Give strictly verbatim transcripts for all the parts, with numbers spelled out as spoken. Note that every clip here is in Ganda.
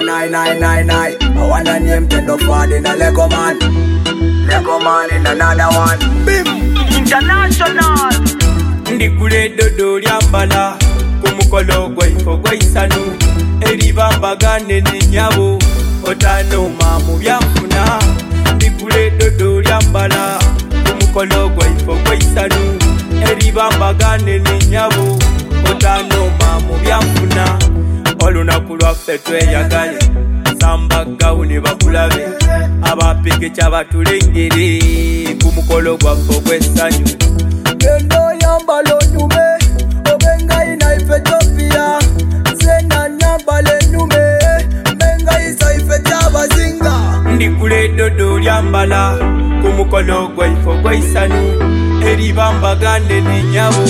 nine nine nine nine. I wanna name ten of bad in a Lego man. Lego man in another one. Bim international. Ndikule dodo lyambala kumukolo gwaifo gwaisanu eribambagane nenyabo otanoma mu byanfuna. Ndikule dodo lyambala kumukolo gwaifo gwaisanu eribambagane nenyabo otanoma mu byanfuna. Olunaku lwaffe tweyagale samba gawuni bakulabe abapike kyabatulengere kumukolo gwaffe ogw'essanyu. Gendo yambala onyume obenga ina Ethiopia. Zena nyambala enyume menga isa ife kyabazinga. Ndikule dodo lyambala kumukolo gwaifo gwaisanu eribambagane nenyabo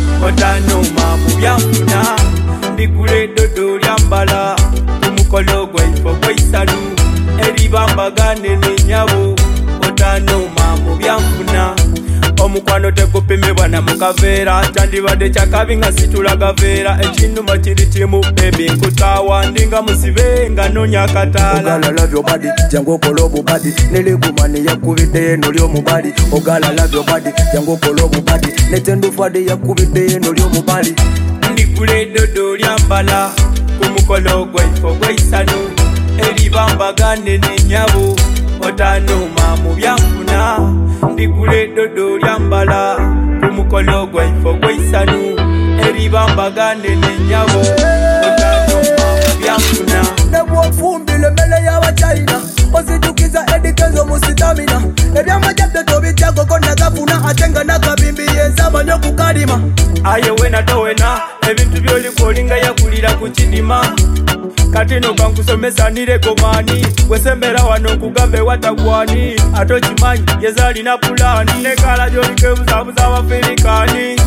otanoma mu byanfuna. Ndikule dodo lyambala kumukolo gwaifo gwaisanu eribambagane nenyabo otanoma mu byanfuna. Omukwano tekupimibwa na mukaveera kyandibadde kyakabi nga situla gaveera. Ekinuma kiri kimu bebi nkutawa ndinga musibe nga nonya akataala. Ogala love your body jangu okola obubadi nelegumani yakubidde eno ly'omubali. Ogala love your body jangu okola obubadi netendufadde yakubidde eno ly'omubali. Ndikule dodo lyambala kumukolo gwaifo gwaisanu eribambagane nenyabo otanoma mu byanfuna. Ndikule dodo lyambala kumukolo gwaifo gwaisanu eribambagane nenyabo otanoma mu byanfuna. Nebwofumbile mele y'abachina ozijukiza edikezo mu sitamina. Ebyamajjabde tobijjago konna gafuna ate nga nakabimbi yensaba n'okukalima. Aye wena towena ebintu by'oliko olinga yakulira ku kidima. Kati no kankusomesa niregomani wesembera wano nkugambe watagwani. Ate okimanyi yezalina pulani nekala gy'oliko ebuzabuza abafirikani.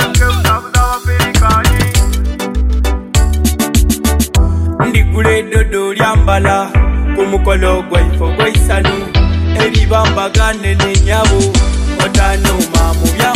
Ndikule dodo lyambala kumukolo gwaifo gwaisanu eribambagane nenyabo otanoma mu byanfuna.